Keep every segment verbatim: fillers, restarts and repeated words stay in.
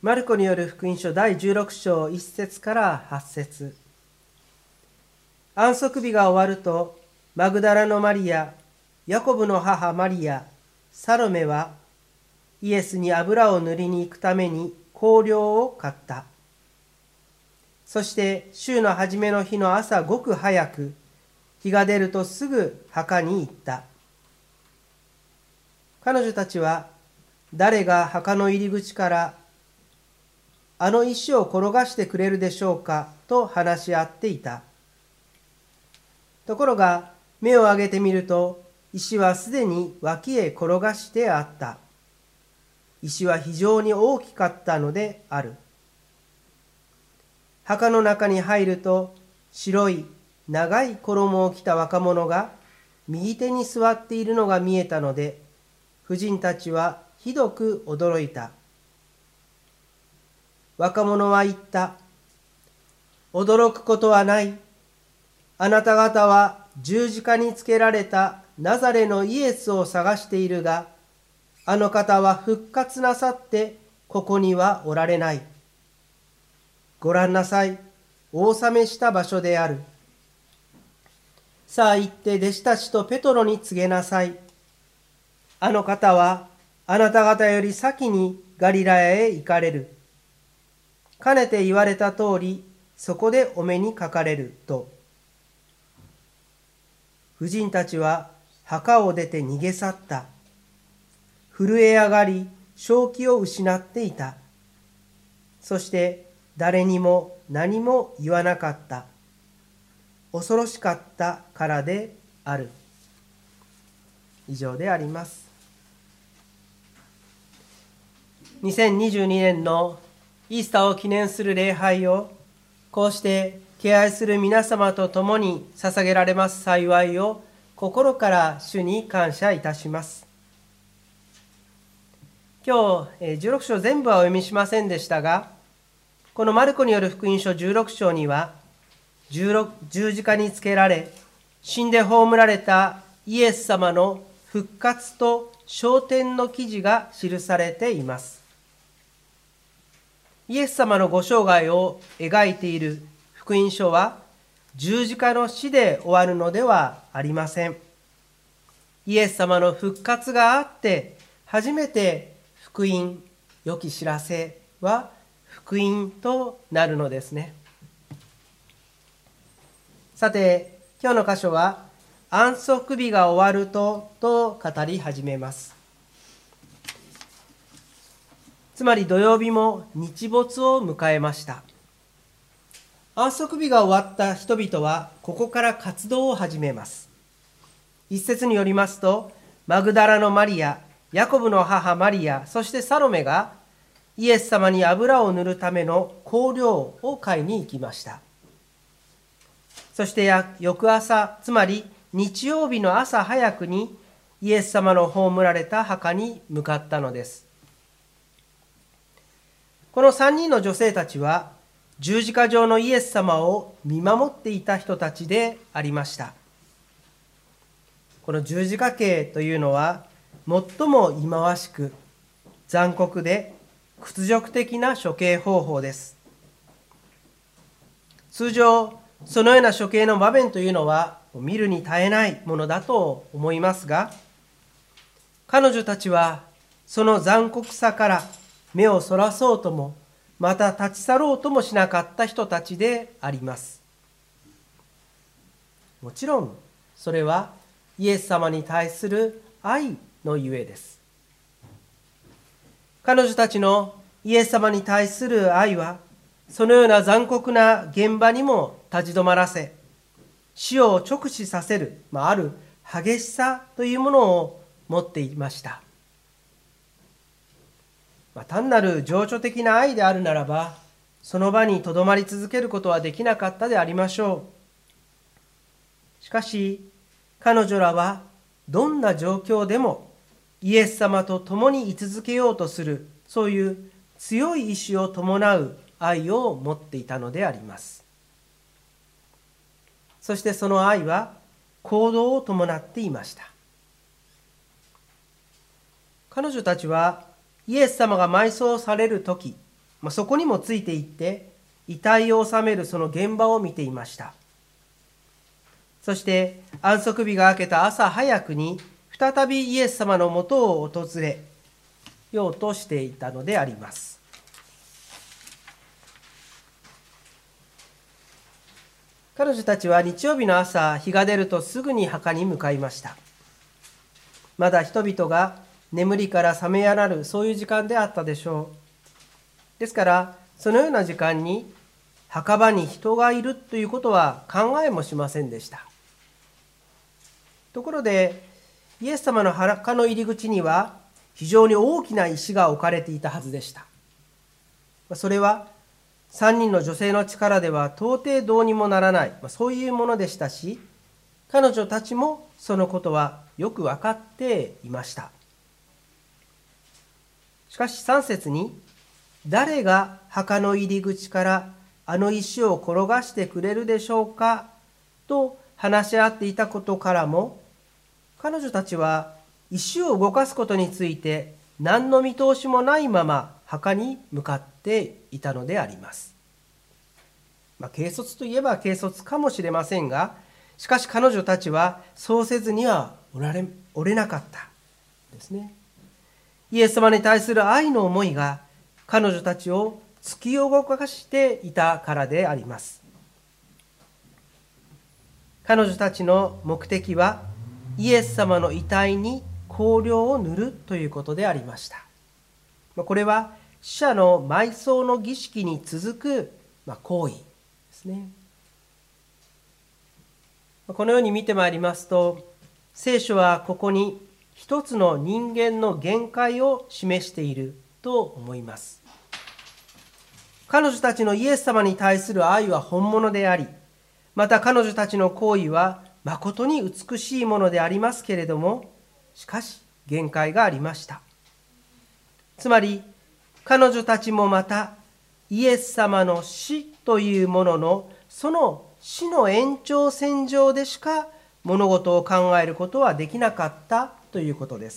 マルコによる福音書だいじゅうろく章いち節からはち節。安息日が終わると、マグダラのマリア、ヤコブの母マリア、サロメは、イエスに油を塗りに行くために香料を買った。そして週の初めの日の朝ごく早く、日が出るとすぐ墓に行った。彼女たちは、誰が墓の入り口からあの石を転がしてくれるでしょうかと話し合っていた。ところが目を上げてみると、石はすでに脇へ転がしてあった。石は非常に大きかったのである。墓の中に入ると、白い長い衣を着た若者が右手に座っているのが見えたので、婦人たちはひどく驚いた。若者は言った。驚くことはない。あなた方は十字架につけられたナザレのイエスを探しているが、あの方は復活なさってここにはおられない。ご覧なさい。お納めした場所である。さあ行って弟子たちとペトロに告げなさい。あの方はあなた方より先にガリラヤへ行かれる。かねて言われた通り、そこでお目にかかれると。婦人たちは墓を出て逃げ去った。震え上がり、正気を失っていた。そして誰にも何も言わなかった。恐ろしかったからである。以上であります。にせんにじゅうにねんのイースターを記念する礼拝を、こうして敬愛する皆様と共に捧げられます幸いを、心から主に感謝いたします。今日、じゅうろく章全部はお読みしませんでしたが、このマルコによる福音書じゅうろく章には、十字架につけられ、死んで葬られたイエス様の復活と昇天の記事が記されています。イエス様のご生涯を描いている福音書は、十字架の死で終わるのではありません。イエス様の復活があって、初めて福音、良き知らせは福音となるのですね。さて、今日の箇所は、安息日が終わると、と語り始めます。つまり土曜日も日没を迎えました。安息日が終わった人々は、ここから活動を始めます。一節によりますと、マグダラのマリア、ヤコブの母マリア、そしてサロメが、イエス様に油を塗るための香料を買いに行きました。そして翌朝、つまり日曜日の朝早くにイエス様の葬られた墓に向かったのです。このさんにんの女性たちは十字架上のイエス様を見守っていた人たちでありました。この十字架刑というのは最も忌まわしく残酷で屈辱的な処刑方法です。通常そのような処刑の場面というのは見るに耐えないものだと思いますが、彼女たちはその残酷さから目をそらそうとも、また立ち去ろうともしなかった人たちであります。もちろんそれはイエス様に対する愛のゆえです。彼女たちのイエス様に対する愛は、そのような残酷な現場にも立ち止まらせ、死を直視させる、まあ、ある激しさというものを持っていました。まあ、単なる情緒的な愛であるならば、その場にとどまり続けることはできなかったでありましょう。しかし、彼女らはどんな状況でもイエス様と共に居続けようとする、そういう強い意志を伴う愛を持っていたのであります。そしてその愛は行動を伴っていました。彼女たちはイエス様が埋葬されるとき、 まあ、そこにもついていって遺体を納めるその現場を見ていました。そして安息日が明けた朝早くに再びイエス様のもとを訪れようとしていたのであります。彼女たちは日曜日の朝、日が出るとすぐに墓に向かいました。まだ人々が眠りから覚めやらぬ、そういう時間であったでしょう。ですから、そのような時間に墓場に人がいるということは考えもしませんでした。ところで、イエス様の墓の入り口には非常に大きな石が置かれていたはずでした。それは三人の女性の力では到底どうにもならない、そういうものでしたし、彼女たちもそのことはよく分かっていました。しかしさん節に、誰が墓の入り口からあの石を転がしてくれるでしょうかと話し合っていたことからも、彼女たちは石を動かすことについて何の見通しもないまま墓に向かっていたのであります。まあ、軽率といえば軽率かもしれませんが、しかし彼女たちはそうせずにはおられ、おれなかったですね。イエス様に対する愛の思いが彼女たちを突き動かしていたからであります。彼女たちの目的はイエス様の遺体に香料を塗るということでありました。これは死者の埋葬の儀式に続く行為ですね。このように見てまいりますと、聖書はここに一つの人間の限界を示していると思います。彼女たちのイエス様に対する愛は本物であり、また彼女たちの行為は誠に美しいものでありますけれども、しかし限界がありました。つまり彼女たちもまたイエス様の死というもののその死の延長線上でしか物事を考えることはできなかったということです。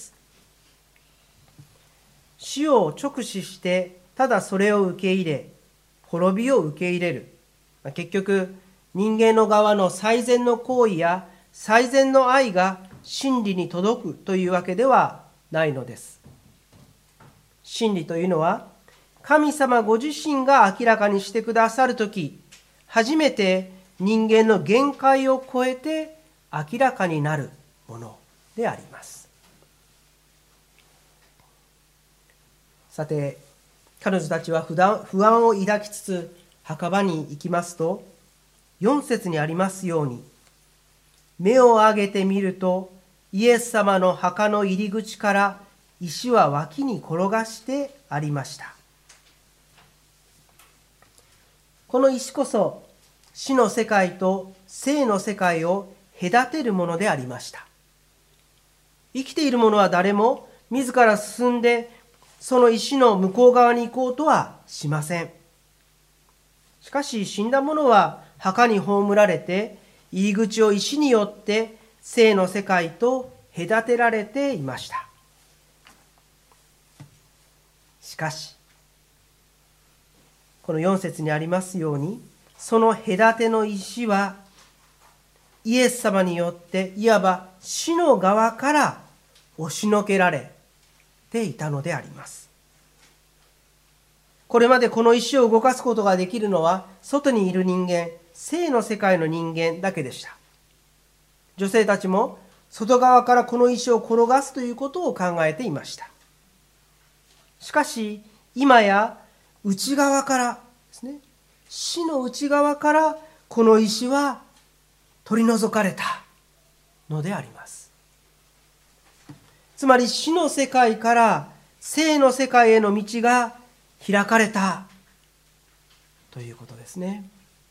死を直視してただそれを受け入れ、滅びを受け入れる。結局人間の側の最善の行為や最善の愛が真理に届くというわけではないのです。真理というのは神様ご自身が明らかにしてくださるとき、初めて人間の限界を超えて明らかになるものであります。さて、彼女たちは不安を抱きつつ墓場に行きますと、よん節にありますように、目を上げてみるとイエス様の墓の入り口から石は脇に転がしてありました。この石こそ死の世界と生の世界を隔てるものでありました。生きている者は誰も自ら進んでその石の向こう側に行こうとはしません。しかし死んだ者は墓に葬られて入り口を石によって生の世界と隔てられていました。しかしこのよん節にありますように、その隔ての石はイエス様によっていわば死の側から押しのけられていたのであります。これまでこの石を動かすことができるのは外にいる人間、生の世界の人間だけでした。女性たちも外側からこの石を転がすということを考えていました。しかし今や内側からですね、死の内側からこの石は取り除かれたのであります。つまり死の世界から生の世界への道が開かれたということですね。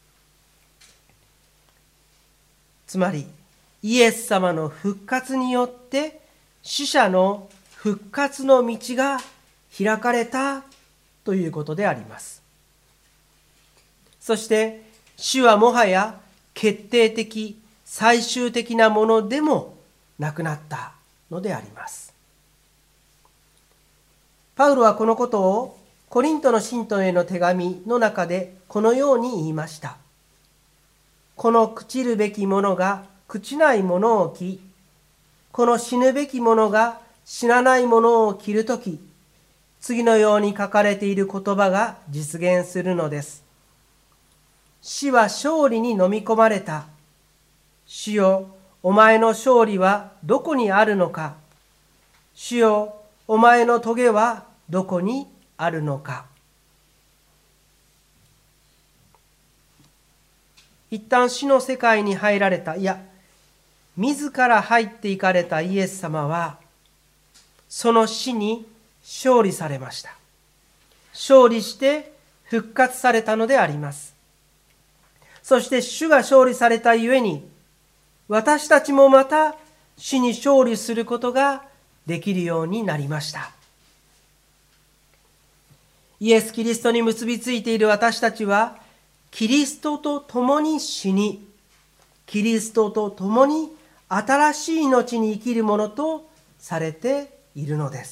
つまりイエス様の復活によって死者の復活の道が開かれたということであります。そして死はもはや決定的最終的なものでもなくなったのであります。パウロはこのことをコリントの信徒への手紙の中でこのように言いました。この朽ちるべきものが朽ちないものを着、この死ぬべきものが死なないものを着るとき、次のように書かれている言葉が実現するのです。死は勝利に飲み込まれた。主よ、お前の勝利はどこにあるのか。主よ、お前の棘はどこにあるのか。一旦死の世界に入られた、いや、自ら入っていかれたイエス様は、その死に勝利されました。勝利して復活されたのであります。そして主が勝利されたゆえに、私たちもまた死に勝利することができるようになりました。イエス・キリストに結びついている私たちは、キリストと共に死に、キリストと共に新しい命に生きるものとされているのです。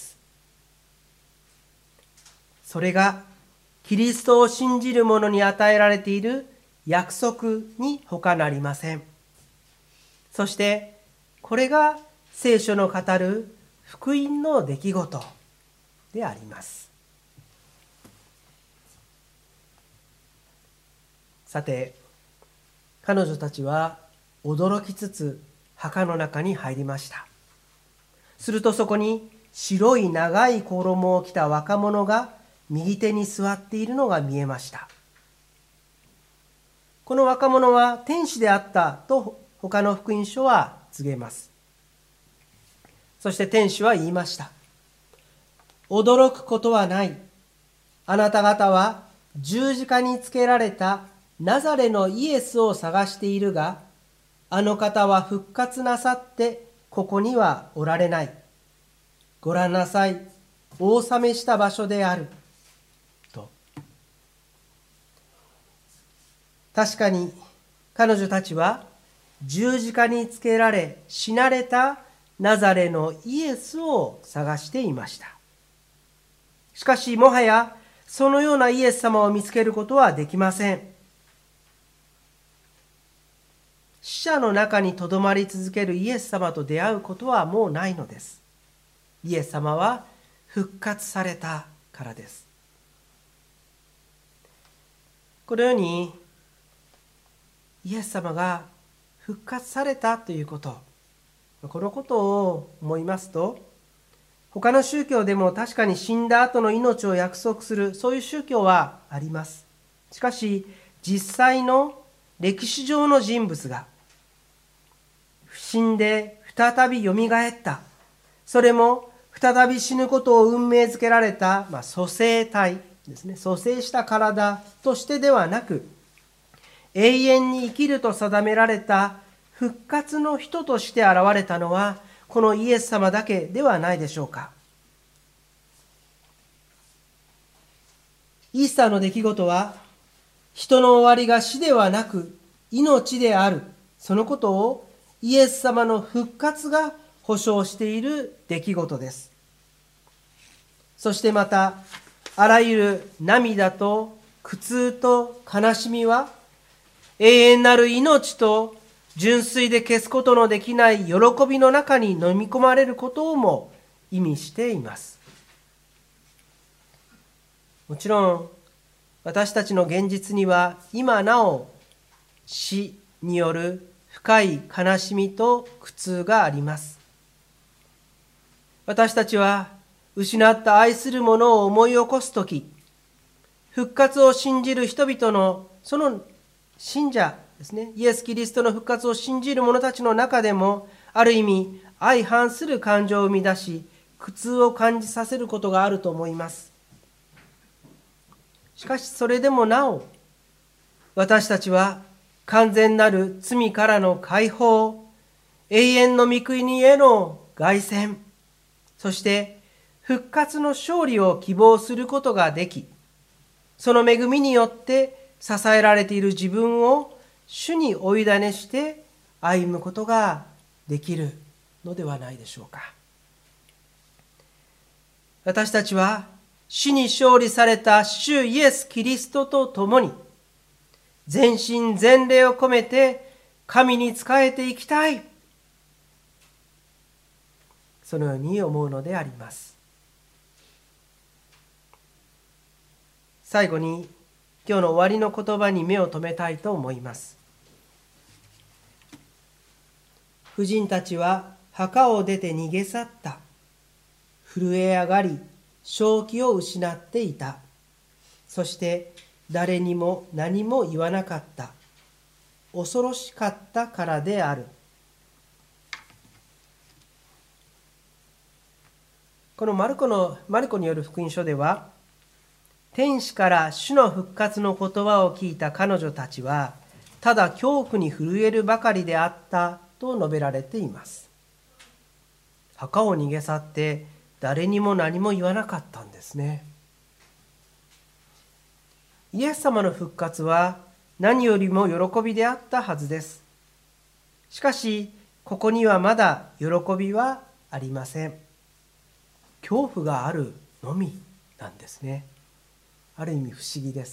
それがキリストを信じる者に与えられている約束に他なりません。そしてこれが聖書の語る福音の出来事であります。さて、彼女たちは驚きつつ墓の中に入りました。するとそこに白い長い衣を着た若者が右手に座っているのが見えました。この若者は天使であったと他の福音書は告げます。そして天使は言いました。驚くことはない。あなた方は十字架につけられたナザレのイエスを探しているが、あの方は復活なさってここにはおられない。ご覧なさい。お納めした場所である。と。確かに彼女たちは十字架につけられ死なれたナザレのイエスを探していました。しかしもはやそのようなイエス様を見つけることはできません。死者の中にとどまり続けるイエス様と出会うことはもうないのです。イエス様は復活されたからです。このようにイエス様が復活されたということ、このことを思いますと、他の宗教でも確かに死んだ後の命を約束する、そういう宗教はあります。しかし実際の歴史上の人物が死んで再びよみがえった、それも再び死ぬことを運命づけられた、まあ、蘇生体ですね、蘇生した体としてではなく、永遠に生きると定められた復活の人として現れたのはこのイエス様だけではないでしょうか。イースターの出来事は人の終わりが死ではなく命である、そのことをイエス様の復活が保証している出来事です。そしてまたあらゆる涙と苦痛と悲しみは永遠なる命と純粋で消すことのできない喜びの中に飲み込まれることをも意味しています。もちろん私たちの現実には今なお死による深い悲しみと苦痛があります。私たちは失った愛するものを思い起こすとき、復活を信じる人々のその信者ですね、イエス・キリストの復活を信じる者たちの中でもある意味相反する感情を生み出し、苦痛を感じさせることがあると思います。しかしそれでもなお私たちは完全なる罪からの解放、永遠の御国への凱旋、そして復活の勝利を希望することができ、その恵みによって支えられている自分を主にお委ねして歩むことができるのではないでしょうか。私たちは死に勝利された主イエス・キリストと共に、全身全霊を込めて神に仕えていきたい。そのように思うのであります。最後に、今日の終わりの言葉に目を留めたいと思います。婦人たちは墓を出て逃げ去った。震え上がり、正気を失っていた。そして誰にも何も言わなかった。恐ろしかったからである。このマルコの、マルコによる福音書では、天使から主の復活の言葉を聞いた彼女たちは、ただ恐怖に震えるばかりであったと述べられています。墓を逃げ去って誰にも何も言わなかったんですね。イエス様の復活は何よりも喜びであったはずです。しかし、ここにはまだ喜びはありません。恐怖があるのみなんですね。ある意味不思議です。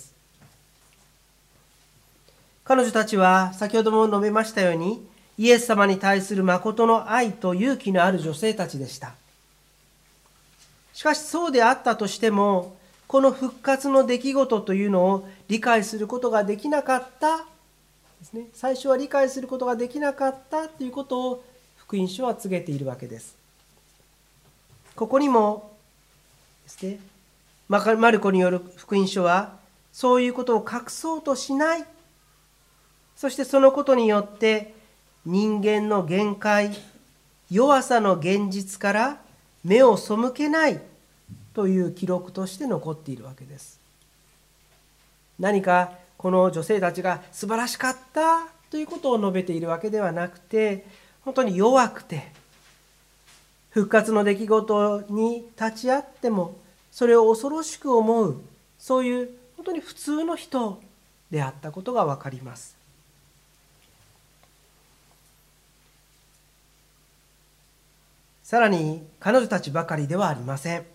彼女たちは先ほども述べましたように、イエス様に対する誠の愛と勇気のある女性たちでした。しかしそうであったとしても、この復活の出来事というのを理解することができなかったですね。最初は理解することができなかったということを福音書は告げているわけです。ここにもですね、マルコによる福音書はそういうことを隠そうとしない。そしてそのことによって人間の限界、弱さの現実から目を背けないという記録として残っているわけです。何かこの女性たちが素晴らしかったということを述べているわけではなくて、本当に弱くて、復活の出来事に立ち会ってもそれを恐ろしく思う、そういう本当に普通の人であったことがわかります。さらに彼女たちばかりではありません。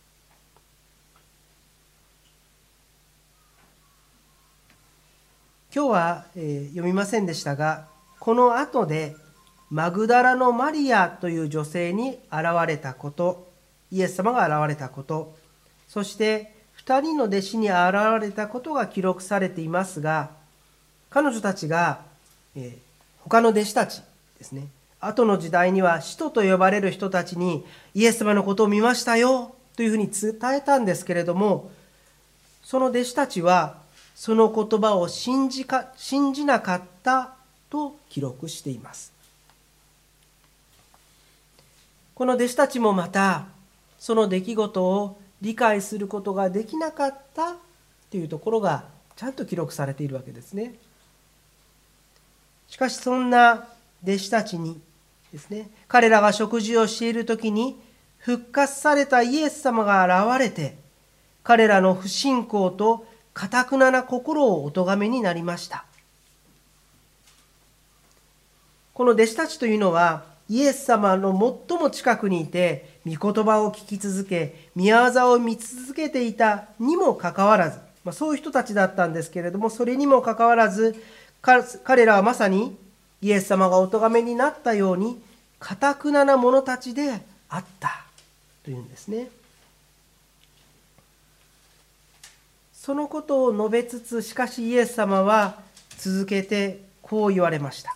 今日は、えー、読みませんでしたが、この後でマグダラのマリアという女性に現れたこと、イエス様が現れたこと、そして二人の弟子に現れたことが記録されていますが、彼女たちが、えー、他の弟子たちですね、後の時代には使徒と呼ばれる人たちにイエス様のことを見ましたよというふうに伝えたんですけれども、その弟子たちはその言葉を信じか、信じなかったと記録しています。この弟子たちもまたその出来事を理解することができなかったというところがちゃんと記録されているわけですね。しかしそんな弟子たちにですね、彼らが食事をしているときに復活されたイエス様が現れて、彼らの不信仰と堅なな心をお咎めになりました。この弟子たちというのはイエス様の最も近くにいて御言葉を聞き続け、御業を見続けていたにもかかわらず、まあ、そういう人たちだったんですけれども、それにもかかわらず彼らはまさにイエス様がお咎めになったように堅な者たちであったというんですね。そのことを述べつつ、しかしイエス様は続けてこう言われました。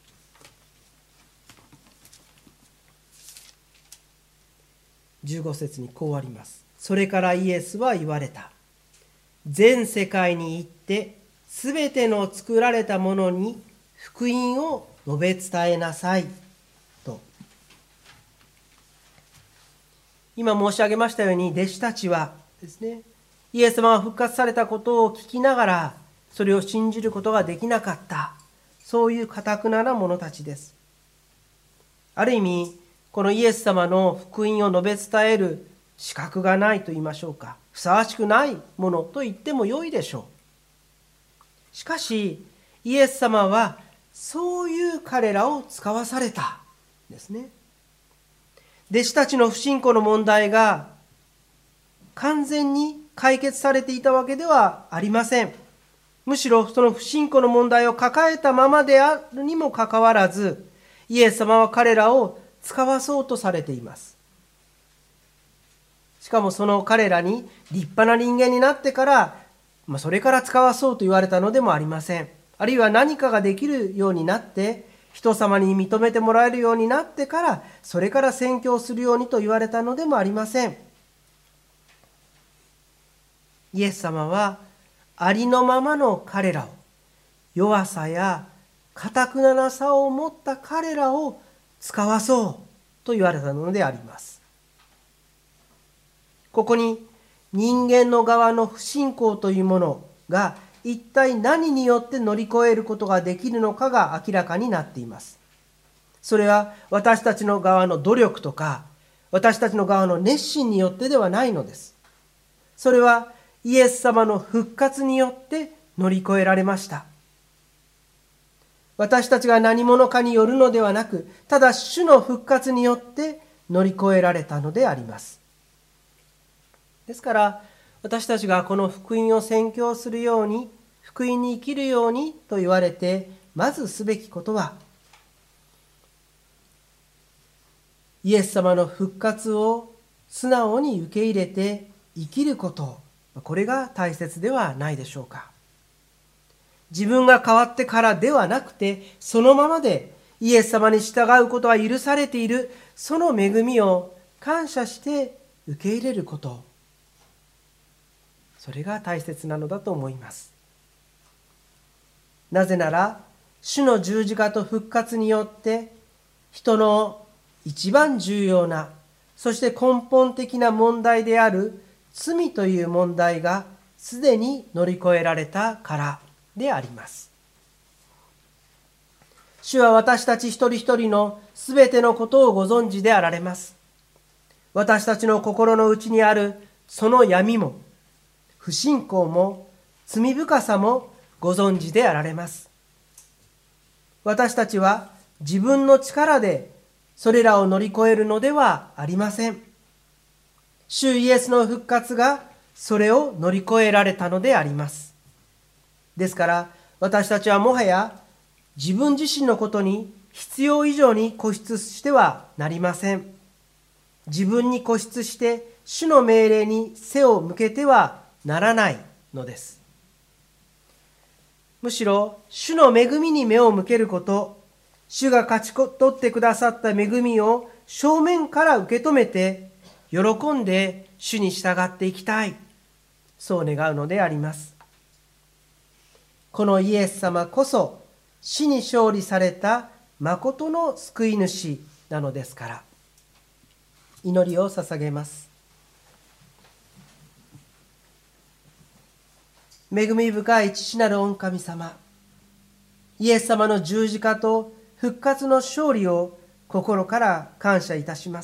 じゅうご節にこうあります。それからイエスは言われた。全世界に行ってすべての作られたものに福音を述べ伝えなさいと。今申し上げましたように、弟子たちはですね、イエス様が復活されたことを聞きながらそれを信じることができなかった、そういう堅なな者たちです。ある意味このイエス様の福音を述べ伝える資格がないと言いましょうか、ふさわしくないものと言ってもよいでしょう。しかしイエス様はそういう彼らを使わされたんですね。弟子たちの不信仰の問題が完全に解決されていたわけではありません。むしろその不信仰の問題を抱えたままであるにもかかわらず、イエス様は彼らを使わそうとされています。しかもその彼らに立派な人間になってから、まあ、それから使わそうと言われたのでもありません。あるいは何かができるようになって、人様に認めてもらえるようになってから、それから宣教するようにと言われたのでもありません。イエス様はありのままの彼らを、弱さや堅くななさを持った彼らを使わそうと言われたのであります。ここに人間の側の不信仰というものが一体何によって乗り越えることができるのかが明らかになっています。それは私たちの側の努力とか、私たちの側の熱心によってではないのです。それはイエス様の復活によって乗り越えられました。私たちが何者かによるのではなく、ただ主の復活によって乗り越えられたのであります。ですから私たちがこの福音を宣教するように、福音に生きるようにと言われて、まずすべきことは、イエス様の復活を素直に受け入れて生きること、これが大切ではないでしょうか。自分が変わってからではなくて、そのままでイエス様に従うことは許されている、その恵みを感謝して受け入れること、それが大切なのだと思います。なぜなら、主の十字架と復活によって人の一番重要な、そして根本的な問題である罪という問題がすでに乗り越えられたからであります。主は私たち一人一人のすべてのことをご存知であられます。私たちの心の内にあるその闇も、不信仰も、罪深さもご存知であられます。私たちは自分の力でそれらを乗り越えるのではありません。主イエスの復活がそれを乗り越えられたのであります。ですから私たちはもはや自分自身のことに必要以上に固執してはなりません。自分に固執して主の命令に背を向けてはならないのです。むしろ主の恵みに目を向けること、主が勝ち取ってくださった恵みを正面から受け止めて、喜んで主に従っていきたい、そう願うのであります。このイエス様こそ死に勝利された誠の救い主なのですから、祈りを捧げます。恵み深い父なる御神様、イエス様の十字架と復活の勝利を心から感謝いたします。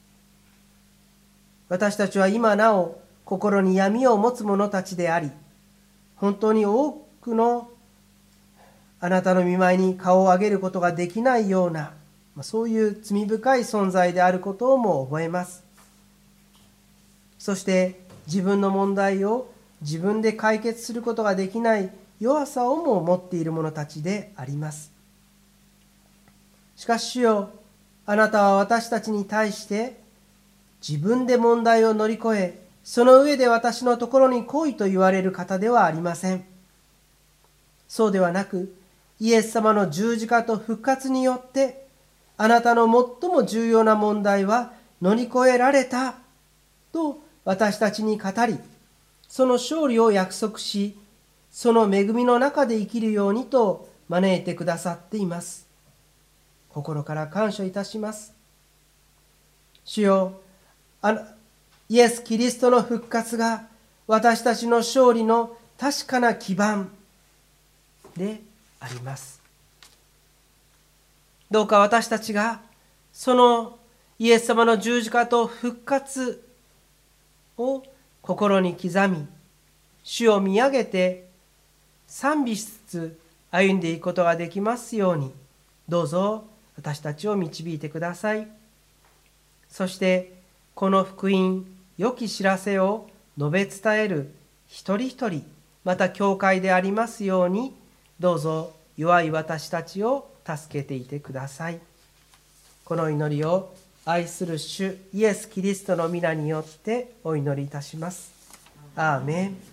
私たちは今なお心に闇を持つ者たちであり、本当に多くのあなたの御前に顔を上げることができないような、そういう罪深い存在であることをも覚えます。そして自分の問題を自分で解決することができない弱さをも持っている者たちであります。しかし主よ、あなたは私たちに対して自分で問題を乗り越え、その上で私のところに来いと言われる方ではありません。そうではなく、イエス様の十字架と復活によってあなたの最も重要な問題は乗り越えられたと私たちに語り、その勝利を約束し、その恵みの中で生きるようにと招いてくださっています。心から感謝いたします。主よ、あイエス・キリストの復活が私たちの勝利の確かな基盤であります。どうか私たちがそのイエス様の十字架と復活を心に刻み、主を見上げて賛美しつつ歩んでいくことができますように、どうぞ私たちを導いてください。そしてこの福音、 良き知らせを述べ伝える一人一人、また教会でありますように、どうぞ弱い私たちを助けていてください。この祈りを愛する主イエス・キリストの皆によってお祈りいたします。アーメン。